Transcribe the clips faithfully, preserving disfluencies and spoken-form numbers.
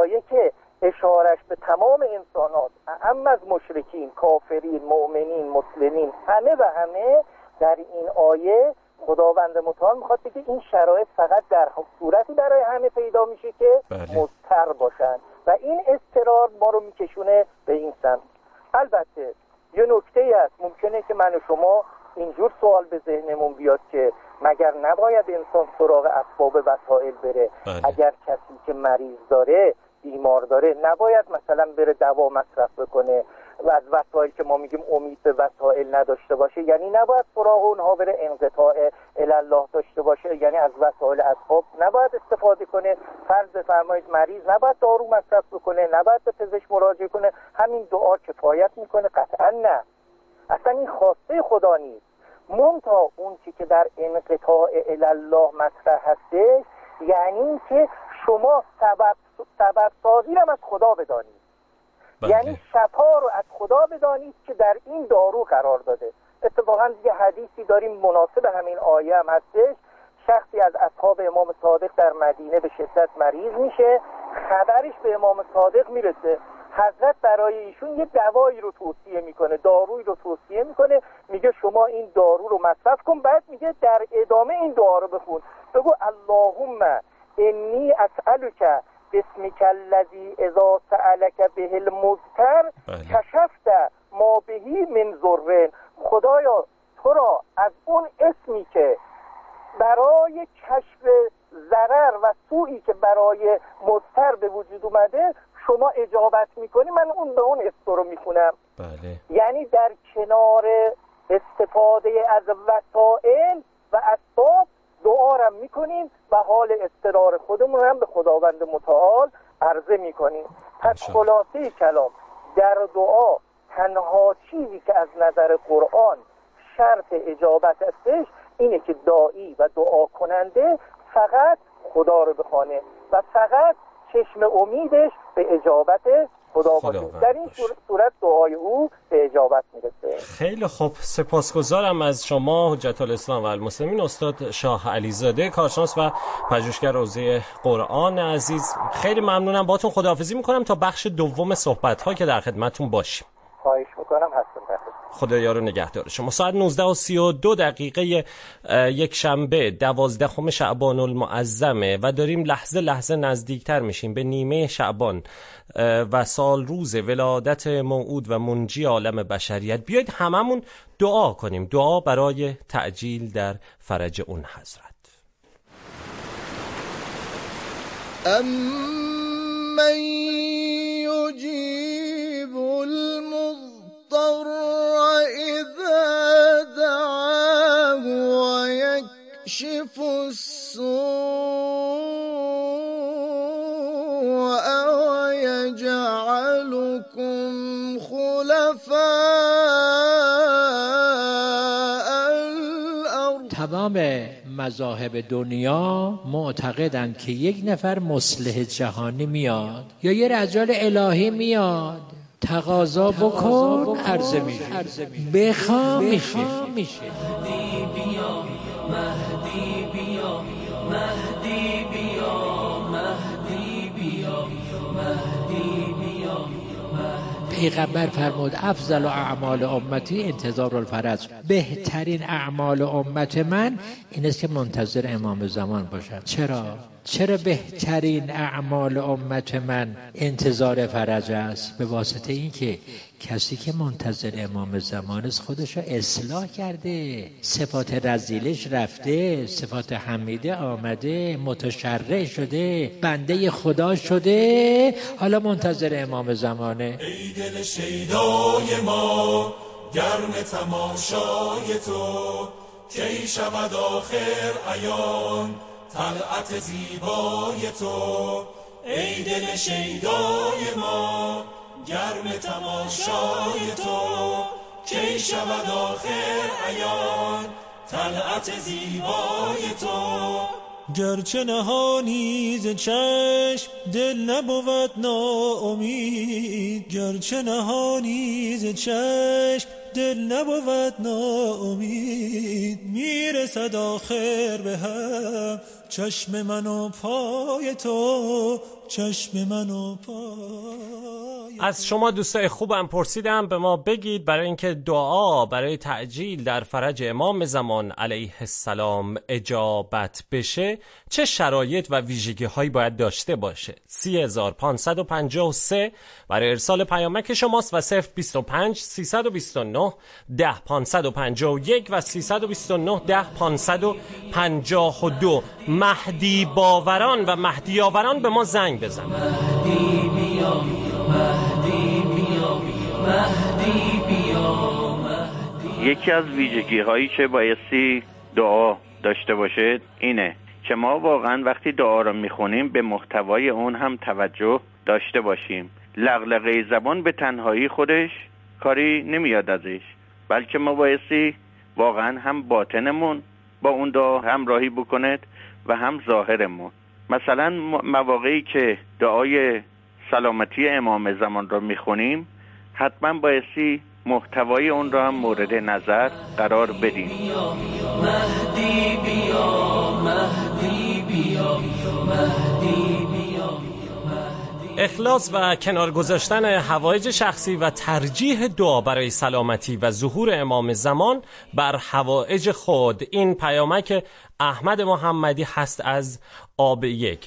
آیه که اشارش به تمام انسانات، اعم از مشرکین، کافرین، مؤمنین، مسلمین، همه و همه، در این آیه خداوند متعال میخواد بگه این شرایط فقط در صورتی برای همه پیدا میشه که بله. مضطر باشن و این اضطرار ما رو میکشونه به این سمت. البته یه نکته هست، ممکنه که من و شما اینجور سوال به ذهنمون بیاد که مگر نباید انسان سراغ اسباب وسایل بره؟ بله. اگر کسی که مریض داره، بیمار داره، نباید مثلا بره دوا مصرف بکنه و از وسایل که ما میگیم امید به وسایل نداشته باشه؟ یعنی نباید سراغ اونها بره، انقطاع الله داشته باشه، یعنی از وسایل اسباب نباید استفاده کنه؟ فرض بفرمایید مریض نباید دارو مصرف بکنه، نباید به پزشک مراجعه کنه، همین دعا کفایت میکنه؟ قطعا نه، اصلا این خواسته خدا نیست. منتها اون چی که در انقطاع الله مطرح هسته، یعنی که شما سبب سبب سازی رو از خدا بدانید. بله. یعنی شفا رو از خدا بدانید که در این دارو قرار داده. اتفاقا یه حدیثی داریم مناسب همین آیه هم هستش. شخصی از اصحاب امام صادق در مدینه به شدت مریض میشه، خبرش به امام صادق میرسه، حضرت برای ایشون یه دوایی رو توصیه میکنه، دارویی رو توصیه میکنه، میگه شما این دارو رو مصرف کن، بعد میگه در ادامه این دعا رو بخون، بگو اللهم انی اسألک بسمک الذی اذا سألک به المضطر کشفت ما بهی من ضر. خدایا تو را از اون اسمی که برای کشف ضرر و سوئی که برای مضطر به وجود اومده شما اجابت میکنی، من اون به اون اسم رو میخونم. بله. یعنی در کنار استفاده از وسائل و اسباب دعا را میکنیم و حال اضطرار خودمون هم به خداوند متعال عرضه میکنیم. پس خلاصه کلام، در دعا تنها چیزی که از نظر قرآن شرط اجابت هستش اینه که داعی و دعا کننده فقط خدا رو بخوانه و فقط چشم امیدش به اجابت خدا باشه. در این صورت دعای او به اجابت میرسه. خیلی خوب، سپاسگزارم از شما حجت الاسلام و المسلمین استاد شاه علیزاده، کارشناس و پژوهشگر حوزه قرآن عزیز. خیلی ممنونم، باهاتون خداحافظی میکنم تا بخش دوم صحبت ها که در خدمتتون باشیم. خواهش میکنم، هستم. خدایا رو نگهدار شما. ساعت نوزده و سی و دو دقیقه یک شنبه دوازدهم شعبان المعظمه و داریم لحظه لحظه نزدیکتر میشیم به نیمه شعبان و سال روز ولادت موعود و منجی عالم بشریت. بیایید هممون دعا کنیم، دعا برای تعجیل در فرج اون حضرت. امن یجیب المضطر اذا دعاه و یکشف السوء و یجعلکم خلفاء الارض. تمام مذاهب دنیا معتقدند که یک نفر مصلح جهانی میاد یا یه رجال الهی میاد، تقاضا بکن عرضه میشه، بخوا میشه. مهدی بیا، مهدی بیا، مهدی بیا، مهدی بیا، مهدی بیا. پیغمبر فرمود افضل اعمال امتی انتظار الفرج، بهترین اعمال امت من این است که منتظر امام زمان باشد. چرا؟ چرا بهترین اعمال امت من انتظار فرج است؟ به واسطه این که کسی که منتظر امام زمان است خودش را اصلاح کرده، صفات رذیلش رفته، صفات حمیده آمده، متشرع شده، بنده خدا شده، حالا منتظر امام زمانه. ای دل شیدای ما گرم تماشای تو، کی شود آخر عیان طلعت زیبای تو. ای دل شیدای ما گرم تماشای تو، کی شود آخر عیان طلعت زیبای تو. گرچه نهانی ز چشم دل نبود ناامید، گرچه نهانی ز چشم دل نبود ناامید، میرسد آخر به هم چشم من و پای تو، چشم من و پای. از شما دوستای خوبم پرسیدم به ما بگید برای اینکه دعا برای تعجیل در فرج امام زمان علیه السلام اجابت بشه چه شرایط و ویژگی هایی باید داشته باشه. سی هزار پانصد و پنجاه و سه برای ارسال پیامک شماست و صفر بیست و پنج سیصد و بیست و نه ده پانصد و پنجاه و یک و سیصد و بیست و نه ده پانصد و پنجاه و دو. مهدی باوران و مهدی آوران به ما زنگ بزن. مهدی بیا، مهدی بیا، مهدی بیا، مهدی. یکی از ویژگی هایی که بایستی دعا داشته باشه اینه که ما واقعا وقتی دعا رو میخونیم به محتوای اون هم توجه داشته باشیم. لغلقه زبان به تنهایی خودش کاری نمیاد ازش، بلکه ما بایستی واقعا هم باطنمون با اون دعا همراهی بکند و هم ظاهرمون. مثلا مواقعی که دعای سلامتی امام زمان رو میخونیم حتما بایستی محتوای اون را هم مورد نظر قرار بدیم. مهدی بیا، مهدی بیا، مهدی بیا. اخلاص و کنار گذاشتن حوایج شخصی و ترجیح دعا برای سلامتی و ظهور امام زمان بر حوایج خود. این پیامک احمد محمدی هست از آب یک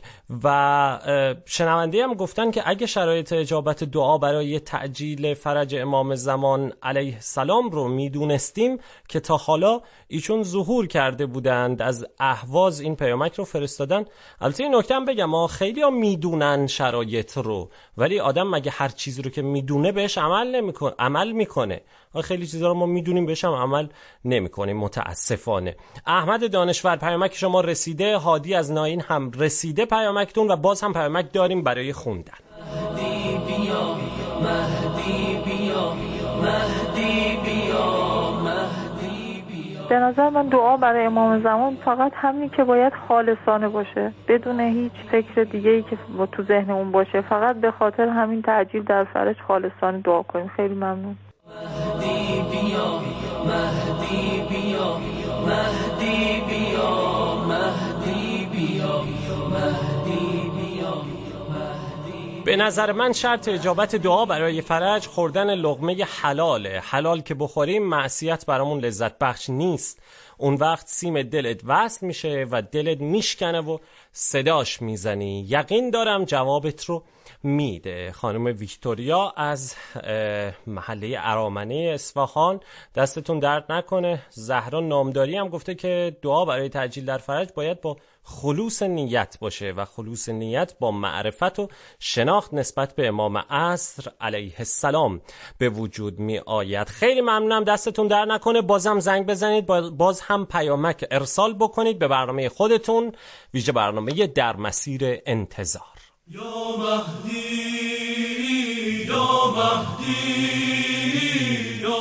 و شنونده هم گفتن که اگه شرایط اجابت دعا برای تعجیل فرج امام زمان علیه السلام رو میدونستیم که تا حالا ایشون ظهور کرده بودند. از اهواز این پیامک رو فرستادن. البته این نکته هم بگم ما خیلی ها میدونن شرایط رو، ولی آدم مگه هر چیزی رو که میدونه بهش عمل نمیکنه عمل میکنه. خیلی چیزا رو ما میدونیم بهش هم عمل نمیکنیم متاسفانه. احمد دانشور پیامک شما رسیده، هادی از ناین هم رسیده پیامکتون و باز هم پیامک داریم برای خوندن. مهدی بیا، مهدی بیا، مهدی بیا، مهدی بیا. به نظر من دعا برای امام زمان فقط همین که باید خالصانه باشه، بدون هیچ فکر دیگه‌ای که تو ذهنمون باشه، فقط به خاطر همین تعجیل در فرج خالصانه دعا کنیم. خیلی ممنون. مهدی بیا، مهدی بیا، مهدی بیا، مهدی بیا، مهدی بیا. به نظر من شرط اجابت دعا برای فرج خوردن لقمه حلاله. حلال که بخوریم معصیت برامون لذت بخش نیست. اون وقت سیم دلت وصل میشه و دلت میشکنه و صداش میزنی. یقین دارم جوابت رو میده. خانم ویکتوریا از محله ارامنه اصفهان، دستتون درد نکنه. زهرا نامداری هم گفته که دعا برای تعجیل در فرج باید با خلوص نیت باشه و خلوص نیت با معرفت و شناخت نسبت به امام عصر علیه السلام به وجود می آید. خیلی ممنونم، دستتون درد نکنه. بازم زنگ بزنید، باز هم پیامک ارسال بکنید به برنامه خودتون، ویژه برنامه در مسیر انتظار. یا مهدی، یا مهدی، یا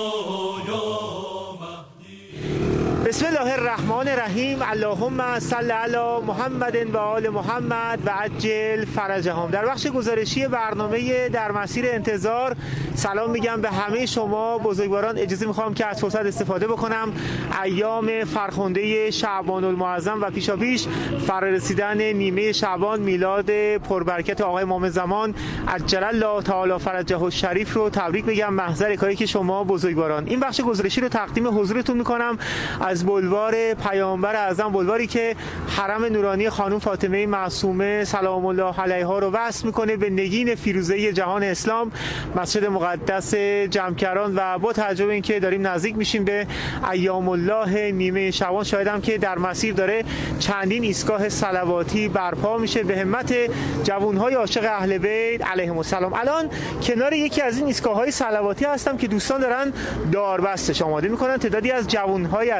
بسم الله الرحمن الرحیم. اللهم صل علی محمد و آل محمد و عجل فرجهم. در بخش گزارشی برنامه در مسیر انتظار سلام میگم به همه شما بزرگواران. اجازه میخوام که از فرصت استفاده بکنم. ایام فرخنده شعبان المعظم و پیشاپیش فرارسیدن نیمه شعبان، میلاد پربرکت آقای امام زمان عجل الله تعالی فرجه الشریف رو تبریک میگم، محضر کاری که شما بزرگواران. این بخش گزارشی رو تقدیم حضورتون میکنم از بلوار پیامبر اعظم، بلواری که حرم نورانی خانم فاطمه معصومه سلام الله علیها رو وصل میکنه به نگین فیروزه جهان اسلام، مسجد مقدس جمکران. و با توجه به اینکه داریم نزدیک میشیم به ایام الله نیمه شعبان، شاهدم که در مسیر داره چندین ایستگاه صلواتی برپا میشه به همت جوانهای عاشق اهل بیت علیهم السلام. الان کنار یکی از این ایستگاه‌های صلواتی هستم که دوستان دارن داربستش آماده میکنن. تعدادی از جوانهای عزیز بنیا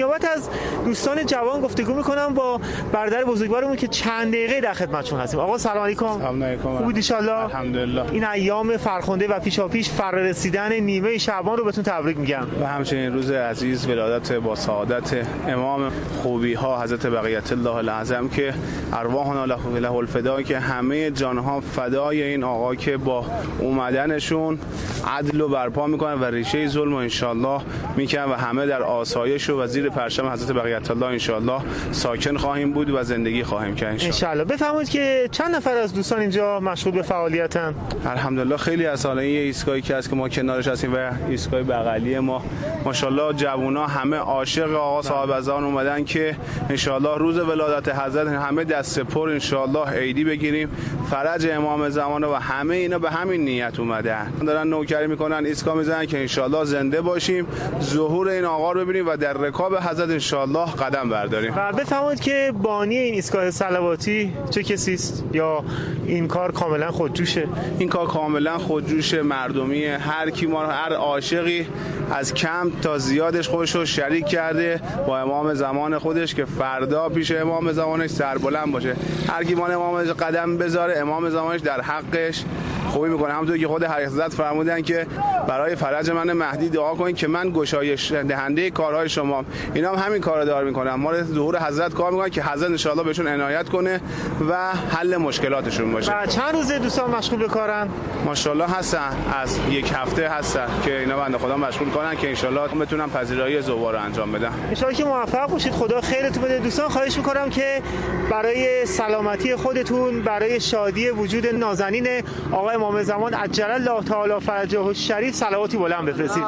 نیابت از دوستان جوان گفتگو میکنم با برادر بزرگوارمون که چند دقیقه در خدمتشون هستیم. آقا سلام علیکم. سلام علیکم. خوبید ان شاء الله؟ الحمدلله. این ایام فرخنده و پیشاپیش فرارسیدن نیمه شعبان رو بهتون تبریک میگم. و همچنین روز عزیز ولادت با سعادت امام خوبی ها حضرت بقیت الله الاعظم که ارواحنا له الفدا، که همه جانها فدای این آقا که با اومدنشون عدل رو برپا میکنن و ریشه ظلم رو انشالله میکنن و همه در آسایش و زیر پرچم حضرت بقیت الله انشالله ساکن خواهیم بود و زندگی خواهیم کرد انشالله. بفرمایید که چند نفر از دوستان اینجا مشغول به فعالیتن؟ الحمدلله خیلی از حالا این ایستگاهی که هست که ما کنارش هستیم و ایستگاه بغلی ما ماشاءالله جوونا همه عاشق آقا صاحب اذان اومدن که انشالله روز ولادت حضرت همه دست پر انشالله عیدی بگیریم، فرج امام زمان و همه اینا به همین نیت اومدن، دارن نوکری میکنن، ایستگاه میزنن که انشالله زنده باشیم، ظهور این آقا رو ببینیم و در رکاب حضرت انشالله قدم برداریم. و بفرمایید که بانی این ایستگاه صلواتی چه کسی است یا این کار کاملا خودجوشه؟ این کار کاملا خودجوشه، مردمیه، هر کی ما هر عاشقی از کم تا زیادش خودش رو شریک کرده با امام زمان خودش که فردا پیش امام زمانش سربلند باشه. هر کی ما امام قدم بذاره امام زمانش در حقش خوبی میکنه. همونطور که خود حضرت فرمودن که برای فرج من مهدی دعا کنید که من گشایش دهنده کارهای شما. اینا هم همین کارو دار میکنن، ما رو ظهور حضرت کار میکنن که حضرت ان شاءالله بهشون عنایت کنه و حل مشکلاتشون باشه. و چند روزه دوستان مشغول به کارن؟ ماشاءالله هستن، از یک هفته هستن که اینا بنده خدا مشغول کنن که ان شاءالله بتونن پذیرایی زوار رو انجام بدن. ان شاءالله که موفق باشید، خدا خیرتون بده. دوستان خواهش میکنم که برای سلامتی خودتون، برای شادی وجود نازنین آقا امام زمان عجل الله تعالی فرجه الشریف صلواتی بلند بفرستید.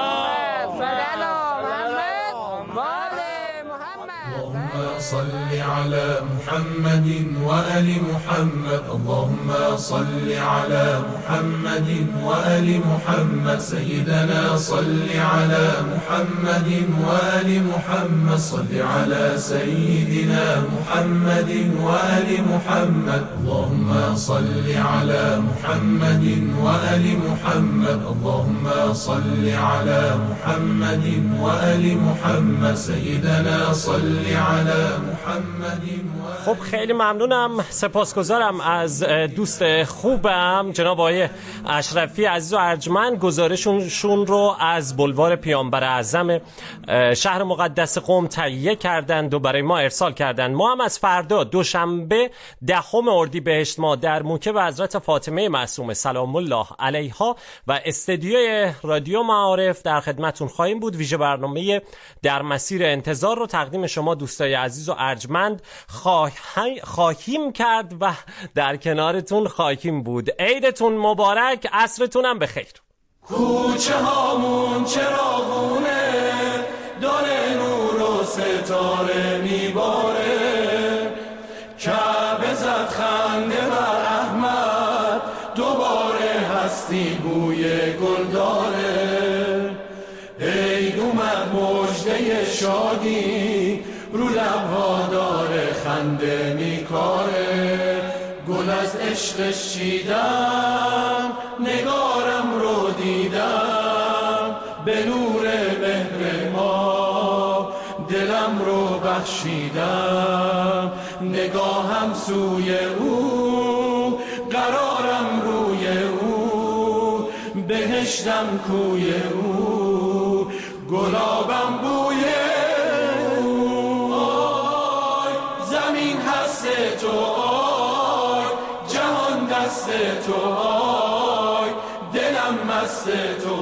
اللهم صل على محمد وآل محمد اللهم صل على محمد وآل محمد سيدنا صل على محمد وآل محمد صل على سيدنا محمد وآل محمد اللهم صل على محمد وآل محمد اللهم صل على محمد وآل محمد سيدنا صل على محمد. خب خیلی ممنونم، سپاسگزارم از دوست خوبم جناب آقای اشرفی عزیز و ارجمند. گزارششون رو از بلوار پیامبر اعظم شهر مقدس قم تهیه کردند و برای ما ارسال کردند. ما هم از فردا دوشنبه دهم اردیبهشت ما در موکب حضرت فاطمه معصومه سلام الله علیها و استدیوی رادیو معارف در خدمتون خواهیم بود. ویژه برنامه در مسیر انتظار رو تقدیم شما دوستای عزیز و ارجمند خواهیم کرد و در کنارتون خواهیم بود. عیدتون مبارک، عصرتون هم بخیر. کوچه هامون چراغونه، دال نور و ستاره میباره، کعبه زد خنده بر احمد، دوباره هستی بوی گل داره، عید اومد مژده شادی، رو لبها داره خنده میکاره، گل از عشقش چیدم، نگارم رو دیدم، به نور مهر ما دلم رو بخشیدم، نگاهم سوی او قرارم روی او، بهشتم کوی او گلابم بوی تو، آی جهان دست تو، آی دلم مست تو،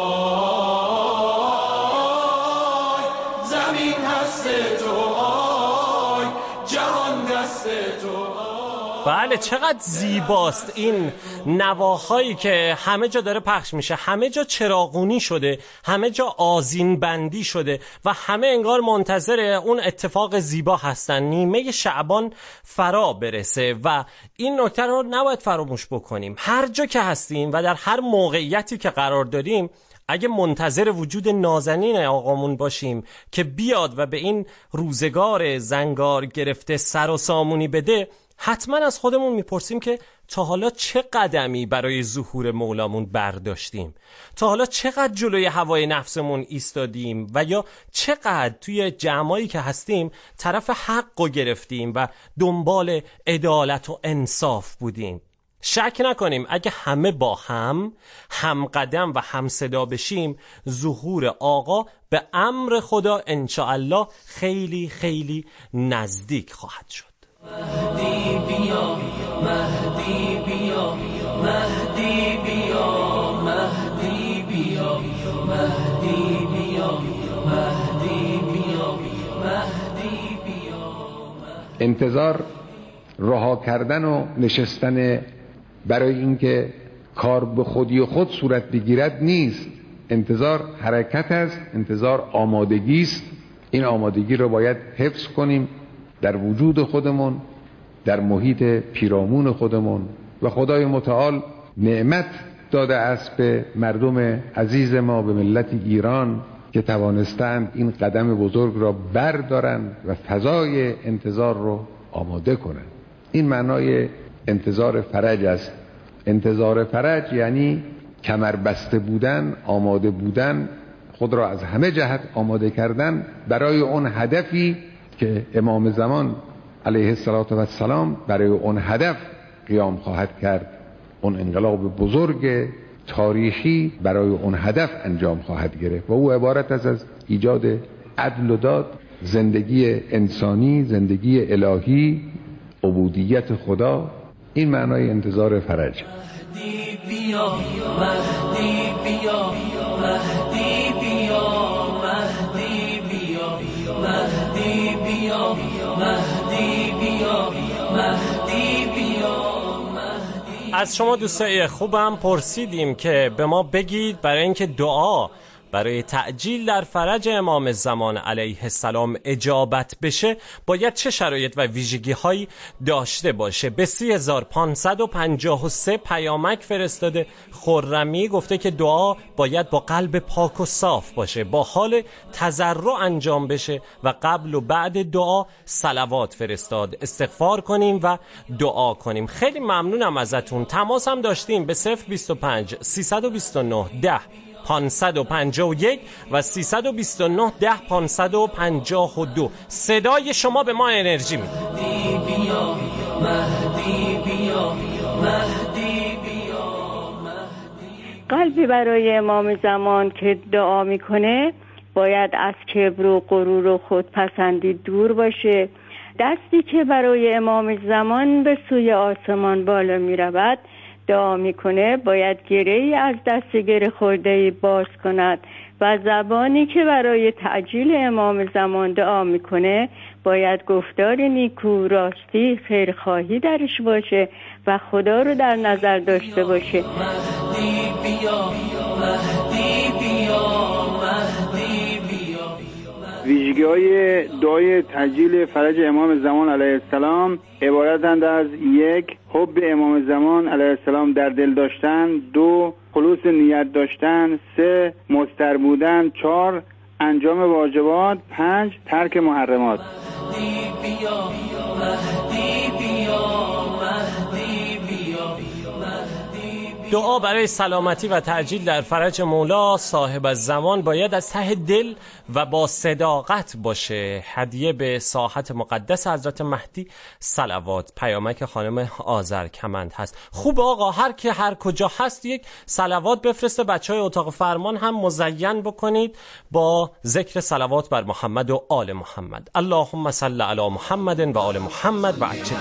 آی زمین هست تو، آی جهان دست تو، آی. بله چقدر زیباست این نواهایی که همه جا داره پخش میشه، همه جا چراغونی شده، همه جا آذین بندی شده و همه انگار منتظر اون اتفاق زیبا هستن، نیمه شعبان فرا برسه و این نکته رو نباید فراموش بکنیم. هر جا که هستیم و در هر موقعیتی که قرار داریم اگه منتظر وجود نازنین آقامون باشیم که بیاد و به این روزگار زنگار گرفته سر و سامونی بده، حتما از خودمون میپرسیم که تا حالا چه قدمی برای ظهور مولامون برداشتیم، تا حالا چقدر جلوی هوای نفسمون ایستادیم و یا چقدر توی جمعایی که هستیم طرف حق رو گرفتیم و دنبال عدالت و انصاف بودیم. شک نکنیم اگه همه با هم هم قدم و هم صدا بشیم، ظهور آقا به امر خدا انشاءالله خیلی خیلی نزدیک خواهد شد. مهدی بیا، مهدی بیا، مهدی بیا، مهدی بیا، مهدی بیا، مهدی بیا، مهدی بیا. انتظار رها کردن و نشستن برای اینکه کار به خودی و خود صورت بگیرد نیست. انتظار حرکت است، انتظار آمادگی است. این آمادگی رو باید حفظ کنیم در وجود خودمون، در محیط پیرامون خودمون. و خدای متعال نعمت داده است به مردم عزیز ما، به ملت ایران، که توانستند این قدم بزرگ را بردارند و فضای انتظار رو آماده کنند. این معنای انتظار فرج است. انتظار فرج یعنی کمر بسته بودن، آماده بودن، خود را از همه جهت آماده کردن برای اون هدفی که امام زمان علیه السلام برای اون هدف قیام خواهد کرد. اون انقلاب بزرگ تاریخی برای اون هدف انجام خواهد گرفت و او عبارت است از ایجاد عدل و داد، زندگی انسانی، زندگی الهی، عبودیت خدا. این معنای انتظار فرج. مهدی بیا، مهدی بیا، مهدی بیا، مهدی بیا، مهدی بیا، مهدی بیا، مهدی بیا. از شما دوستای خوبم پرسیدیم که به ما بگید برای اینکه دعا برای تعجیل در فرج امام زمان علیه السلام اجابت بشه باید چه شرایط و ویژگی هایی داشته باشه. به سی هزار پانصد و پنجاه و سه پیامک فرستاده. خرمی گفته که دعا باید با قلب پاک و صاف باشه، با حال تضرع انجام بشه و قبل و بعد دعا صلوات فرستاد، استغفار کنیم و دعا کنیم. خیلی ممنونم ازتون. تماس هم داشتیم به صفر بیست و پنج سیصد و بیست و نه ده پانصد و پنجاه و یک و سیصد و بیست و نه ده پانصد و پنجاه و دو. صدای شما به ما انرژی میده. مهدی بیا، مهدی بیا، مهدی بیا، مهدی. قلبی برای امام زمان که دعا میکنه باید از کبر و غرور و خودپسندی دور باشه. دستی که برای امام زمان به سوی آسمان بالا میرود دعا میکنه باید گره‌ای از دست گره خورده‌ای باز کند و زبانی که برای تعجیل امام زمان دعا میکنه باید گفتار نیکو، راستی، خیرخواهی درش باشه و خدا رو در نظر داشته باشه. مهدی بیا، مهدی بیا، مهدی بیا. ویژگی‌های دعای تعجیل فرج امام زمان علیه السلام عبارتند از: یک، حب امام زمان علیه السلام در دل داشتن. دو، خلوص نیت داشتن. سه، مضطر بودن. چهار، انجام واجبات. پنج، ترک محرمات. مهدی بیا، مهدی بیا، مهدی بیا، مهدی بیا. دعا برای سلامتی و تعجیل در فرج مولا صاحب الزمان باید از ته دل و با صداقت باشه. هدیه به ساحت مقدس حضرت مهدی صلوات. پیامک خانم آذرکمند هست. خوب آقا، هر که هر کجا هست یک صلوات بفرسته. بچهای اتاق فرمان هم مزین بکنید با ذکر صلوات بر محمد و آل محمد. اللهم صل علی محمد و آل محمد و عجل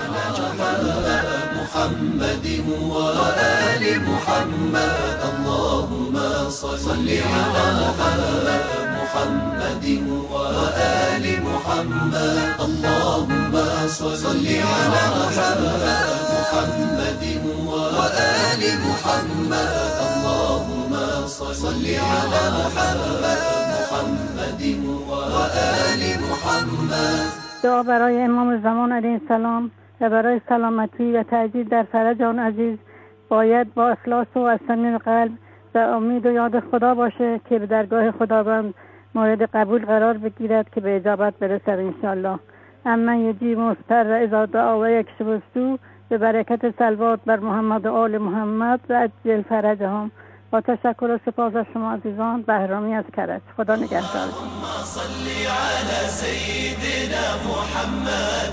محمد و آل محمد. اللهم صل على محمد محمد و آل محمد. اللهم صل على محمد محمد و آل محمد. اللهم صل على محمد محمد و آل محمد. دعا برای امام زمان علیه السلام و برای سلامتی و تعجیل در فرج آن عزیز باید با اخلاص و از صمیم قلب و امید و یاد خدا باشه که به درگاه خداوند مورد قبول قرار بگیرد که به اجابت برسد انشاءالله. امن یجیب مضطر اذا دعا و یکشف السوء به برکت صلوات بر محمد و آل محمد و عجل فرجهم. با تشکر و سپاس از شما عزیزان. بهرامی از کرج. خدا نگهدار. اللهم صل على سيدنا محمد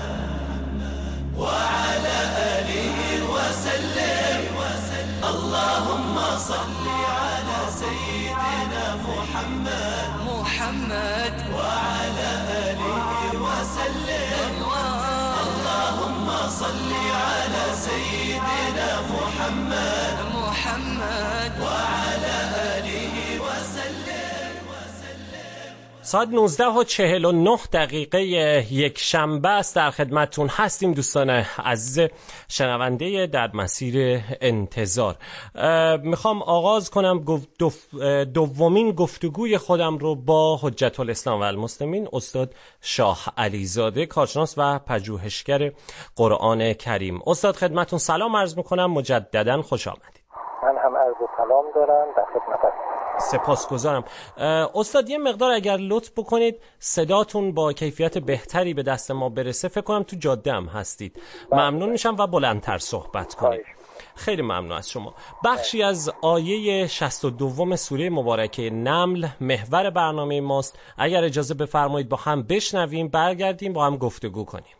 وعلى آله وسلم. اللهم صل على سيدنا محمد محمد وعلى آله وسلم. اللهم صل على سيدنا محمد محمد وعلى آله وسلم. ساعت نوزده و چهل و نه دقیقه یک شنبه است. در خدمتتون هستیم دوستان عزیز شنونده در مسیر انتظار. میخوام آغاز کنم دومین گفتگوی خودم رو با حجت الاسلام و المسلمین استاد شاه علیزاده، کارشناس و پژوهشگر قرآن کریم. استاد خدمتتون سلام عرض میکنم، مجددا خوش آمدید. من هم عرض سلام دارم در خدمتتون. سپاسگزارم. استاد یه مقدار اگر لطف بکنید صداتون با کیفیت بهتری به دست ما برسه، فکر کنم تو جاده هم هستید. ممنون میشم و بلندتر صحبت کنید. خیلی ممنون از شما. بخشی از آیه شصت و دو سوره مبارکه نمل محور برنامه ماست. اگر اجازه بفرمایید با هم بشنویم، برگردیم با هم گفتگو کنیم.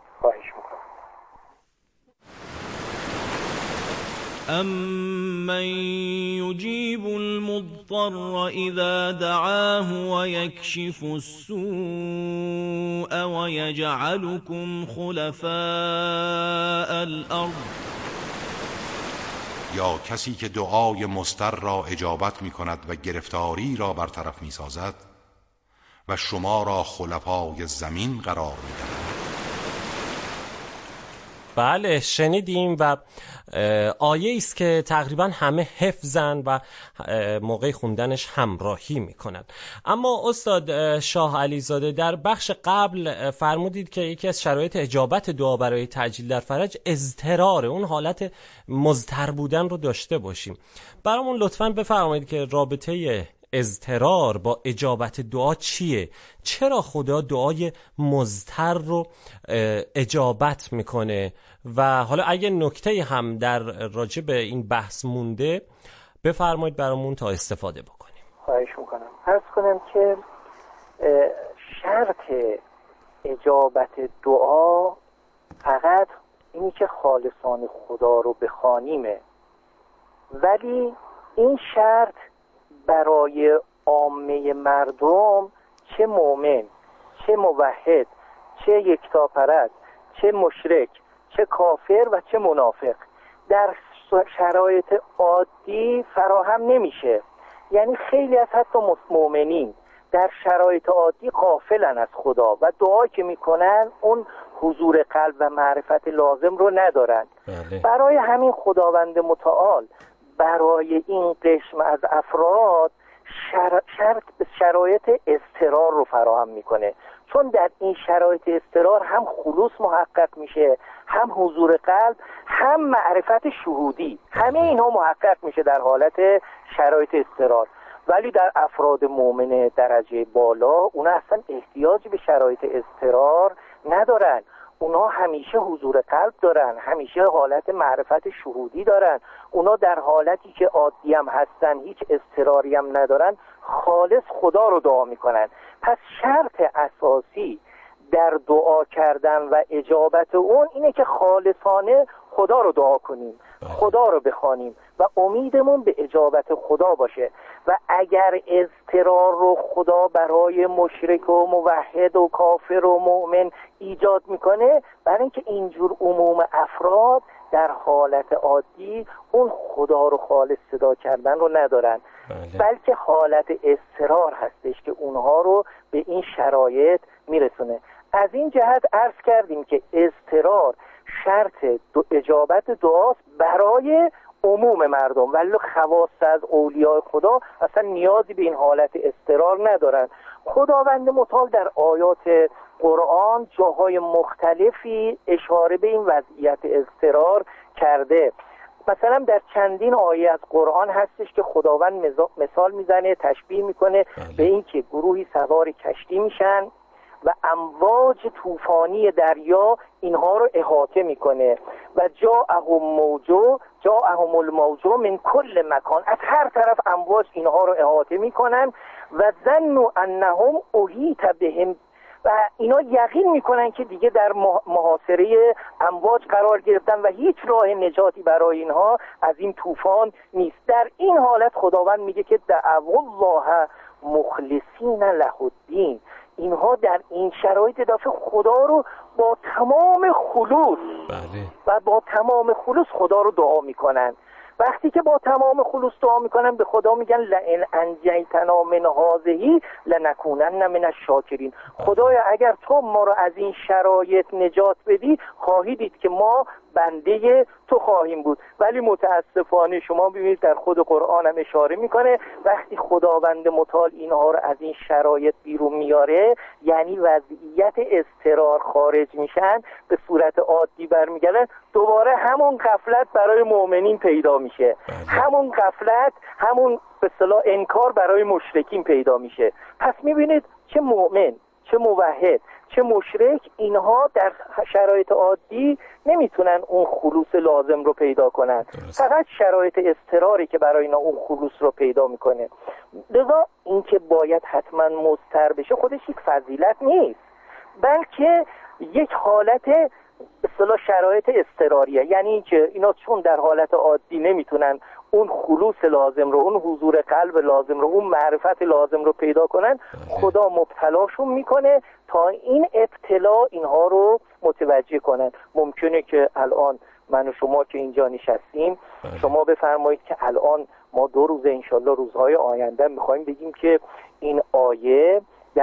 أَمَّنْ يُجِيبُ الْمُضْطَرَّ إِذَا دَعَاهُ وَيَكْشِفُ السُّوءَ وَيَجْعَلُكُمْ خُلَفَاءَ الْأَرْضِ. یا کسی که دعای مضطر را اجابت می کند و گرفتاری را برطرف می سازد و شما را خلفای زمین قرار می دهد. بله شنیدیم و آیه است که تقریبا همه حفظن و موقع خوندنش همراهی میکنن. اما استاد شاه علیزاده در بخش قبل فرمودید که یکی از شرایط اجابت دعا برای تعجیل در فرج اضطرار، اون حالت مضطر بودن رو داشته باشیم. برامون لطفاً بفرمایید که رابطه اضطرار با اجابت دعا چیه؟ چرا خدا دعای مضطر رو اجابت میکنه؟ و حالا اگه نکته هم در راجع به این بحث مونده بفرمایید برامون تا استفاده بکنیم. خواهش میکنم. عرض کنم که شرط اجابت دعا فقط اینی که خالصانه خدا رو بخوانیمه، ولی این شرط برای عامه مردم، چه مؤمن، چه موحد، چه یکتاپرست، چه مشرک، چه کافر و چه منافق، در شرایط عادی فراهم نمیشه. یعنی خیلی از حتی مؤمنین در شرایط عادی غافلن از خدا و دعایی که میکنن اون حضور قلب و معرفت لازم رو ندارن. بله. برای همین خداوند متعال برای این قسم از افراد شر... شرط شرایط اضطرار رو فراهم میکنه، چون در این شرایط اضطرار هم خلوص محقق میشه، هم حضور قلب، هم معرفت شهودی، همه اینها محقق میشه در حالت شرایط اضطرار. ولی در افراد مؤمن درجه بالا اونا اصلا احتیاجی به شرایط اضطرار ندارن، اونا همیشه حضور قلب دارن، همیشه حالت معرفت شهودی دارن، اونا در حالتی که عادی هم هستن، هیچ اضطراری هم ندارن، خالص خدا رو دعا میکنن. پس شرط اساسی در دعا کردن و اجابت اون اینه که خالصانه خدا رو دعا کنیم، خدا رو بخوانیم و امیدمون به اجابت خدا باشه. و اگر اضطرار رو خدا برای مشرک و موحد و کافر و مؤمن ایجاد میکنه، برای اینکه اینجور عموم افراد در حالت عادی اون خدا رو خالص صدا کردن رو ندارن، بله. بلکه حالت اضطرار هستش که اونها رو به این شرایط میرسونه. از این جهت عرض کردیم که اضطرار شرط دو اجابت دعاست برای عموم مردم، ولی خواص از اولیاء خدا اصلا نیازی به این حالت اضطرار ندارن. خداوند متعال در آیات قرآن جاهای مختلفی اشاره به این وضعیت اضطرار کرده. مثلا در چندین آیه از قرآن هستش که خداوند مثال میزنه، تشبیه میکنه به این که گروهی سوار کشتی میشن و امواج طوفانی دریا اینها رو احاطه میکنه و جاءهم موجو جاءهم الموج من کل مکان، از هر طرف امواج اینها رو احاطه میکنن و ظنوا انهم احیط بهم، و اینا یقین میکنن که دیگه در محاصره امواج قرار گرفتن و هیچ راه نجاتی برای اینها از این طوفان نیست. در این حالت خداوند میگه که دعوا الله مخلصین له الدین، اینها در این شرایط دفعه خدا رو با تمام خلوص بله. و با تمام خلوص خدا رو دعا میکنن. وقتی که با تمام خلوص دعا میکنن به خدا میگن لئن انجیتنا من هذه لنکونن من الشاکرین، خدایا اگر تو ما رو از این شرایط نجات بدی خواهی دید که ما بنده تو خواهیم بود. ولی متاسفانه شما ببینید در خود قرآن هم اشاره میکنه وقتی خداوند متعال اینها رو از این شرایط بیرون میاره، یعنی وضعیت اضطرار خارج میشن، به صورت عادی برمیگردن، دوباره همون غفلت برای مؤمنین پیدا میشه، همون غفلت، همون به اصطلاح انکار برای مشرکین پیدا میشه. پس میبینید چه مؤمن، چه موحد، چه مشرک، اینها در شرایط عادی نمیتونن اون خلوص لازم رو پیدا کنن، فقط شرایط اضطراری که برای اینا اون خلوص رو پیدا میکنه. لذا این که باید حتما مضطر بشه خودش یک فضیلت نیست، بلکه یک حالت به اصطلاح شرایط اضطراریه، یعنی اینکه اینا چون در حالت عادی نمیتونن اون خلوص لازم رو، اون حضور قلب لازم رو، اون معرفت لازم رو پیدا کنن، خدا مبتلاشون میکنه تا این ابتلا اینها رو متوجه کنن. ممکنه که الان من و شما که اینجا نشستیم شما بفرمایید که الان ما دو روز انشالله روزهای آینده میخوایم بگیم که این آیه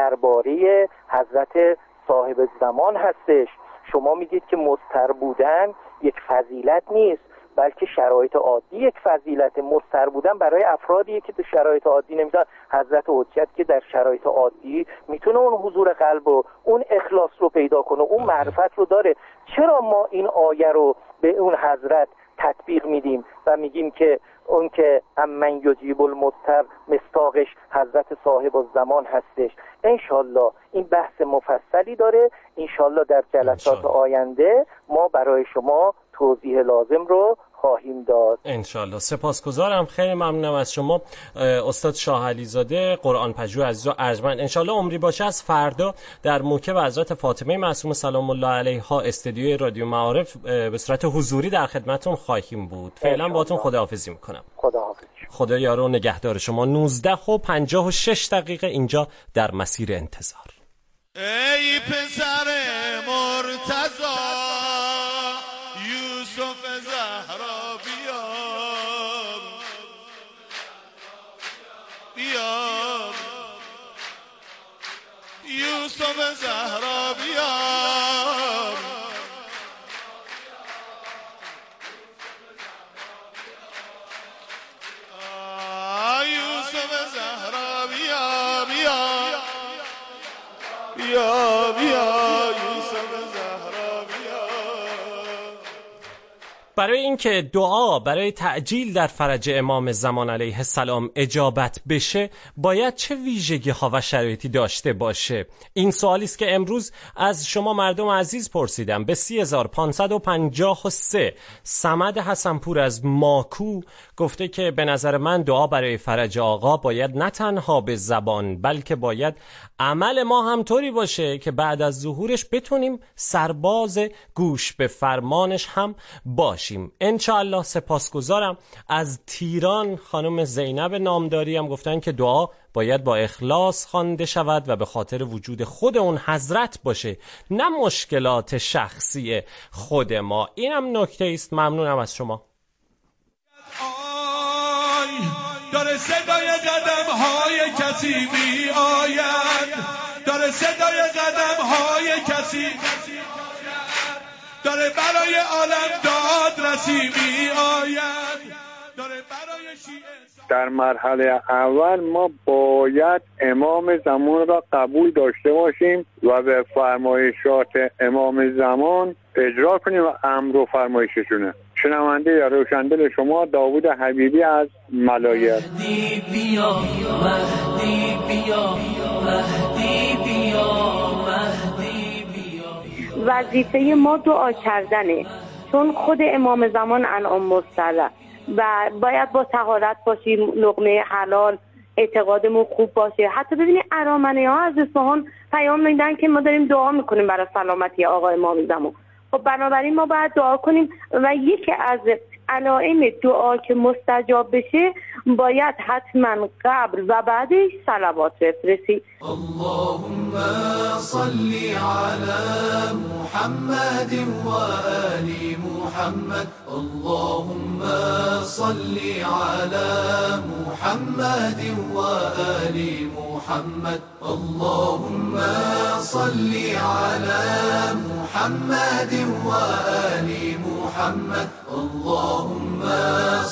درباره حضرت صاحب زمان هستش، شما میگید که مضطر بودن یک فضیلت نیست بلکه شرایط عادی یک فضیلت. مضطر بودن برای افرادی که در شرایط عادی نمیتونن، حضرت حجت که در شرایط عادی میتونه اون حضور قلب و اون اخلاص رو پیدا کنه، اون معرفت رو داره. چرا ما این آیه رو به اون حضرت تطبیق میدیم و میگیم که اون که امن یجیب المضطر مستاقش حضرت صاحب الزمان هستش؟ انشالله این بحث مفصلی داره، انشالله در جلسات آینده ما برای شما توضیح لازم رو خواهیم داد انشالله. سپاسگزارم، خیلی ممنونم از شما استاد شاه علیزاده قرآن پژوه عزیز و ارجمند. انشالله عمری باشه از فردا در موکب حضرت فاطمه معصومه سلام الله علیها استودیوی رادیو معارف به صورت حضوری در خدمتتون خواهیم بود. فعلا باهاتون خداحافظی میکنم. خداحافظ. خدا یار و نگهدار شما. نوزده و پنجاه و شش دقیقه اینجا در مسیر انتظار. ای پسر مرتضی یوسف زهرا بیا بیا یوسف زهرا بیا یوسف زهرا بیا بیا بیا بیا یوسف زهرا بیا. برای اینکه دعا برای تعجیل در فرج امام زمان علیه السلام اجابت بشه باید چه ویژگی ها و شرایطی داشته باشه؟ این سوالی است که امروز از شما مردم عزیز پرسیدم. به سی هزار و پانصد و پنجاه و سه صمد حسنپور از ماکو گفته که به نظر من دعا برای فرج آقا باید نه تنها به زبان بلکه باید عمل ما هم طوری باشه که بعد از ظهورش بتونیم سرباز گوش به فرمانش هم باشیم انشاءالله. سپاسگزارم. از تیران خانم زینب نامداری هم گفتن که دعا باید با اخلاص خوانده شود و به خاطر وجود خود اون حضرت باشه نه مشکلات شخصی خود ما. اینم نکته است. ممنونم از شما. داره صدای قدم های کسی می آید، داره صدای قدم های کسی داره برای عالم داد رسی می آید، داره برای شیعه. در مرحله اول ما باید امام زمان را قبول داشته باشیم و به فرمایشات امام زمان اجرا کنیم و امر و فرمایششونه. شنونده یا روشندل شما داوود حبیبی از ملایه. مهدی بیا مهدی بیا مهدی بیا مهدی وظیفه ما دعا کردنه، چون خود امام زمان انعام مسترد و باید با طهارت باشیم، لقمه حلال، اعتقادمون خوب باشه. حتی ببینید ارامنه ها از اصفهان پیام میدن که ما داریم دعا میکنیم برای سلامتی آقا امام زمان. خب بنابراین ما باید دعا کنیم و یکی از علائم دعا که مستجاب بشه باید حتما قبل و بعدش صلوات بفرستی. اللهم صل على محمد و آل محمد. اللهم صل على محمد و آل محمد. اللهم صل على محمد و آل محمد. اللهم